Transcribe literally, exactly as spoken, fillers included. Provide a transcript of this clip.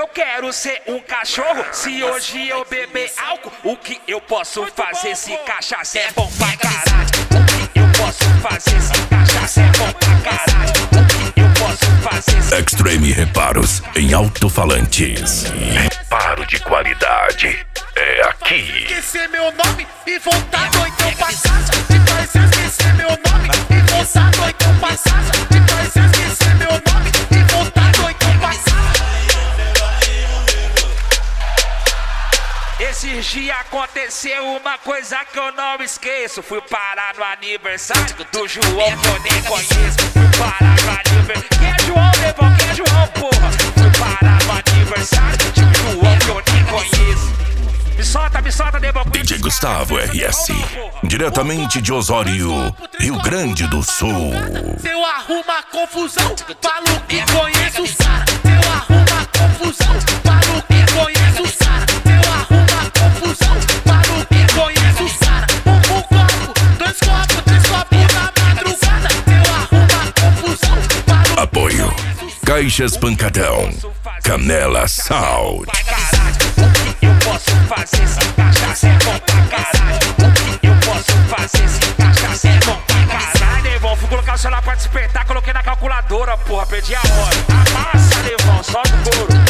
Eu quero ser um cachorro. Se hoje eu beber álcool, o que eu posso fazer se cachaça é bom pra caralho? O que eu posso fazer se cachaça é bom pra caralho? O que eu posso fazer se... Extreme Reparos em alto-falantes. Reparo de qualidade é aqui. Esquecer meu nome e voltar doidão pra casa. De faz esquecer meu nome e voltar doidão pra casa. De faz esquecer meu nome e voltar doidão pra casa. Esses dias aconteceu uma coisa que eu não esqueço. Fui parar no aniversário do João que eu nem conheço. Fui parar no aniversário. Quem é João, Devon? Quem é João, porra? Fui parar no aniversário de um João que eu nem conheço. Me solta, me solta, Devon. D J Gustavo R S, diretamente de Osório, Rio Grande do Sul. Eu arruma confusão, falo que conheço o Sara. Eu arruma confusão, falo que conheço o Sara. Eu arruma confusão, falo que conheço o Sara. Um, um copo, dois copos, três copos na madrugada. Eu arruma confusão, falo que Apoio Caixas Pancadão, Canela Salt. O que eu posso fazer se cachaça é bom pra caralho? O que eu posso fazer se cachaça é bom pra caralho? Devon, fui colocar o celular pra despertar, coloquei na calculadora, porra, perdi a hora. Amassa, Devon, solta o couro.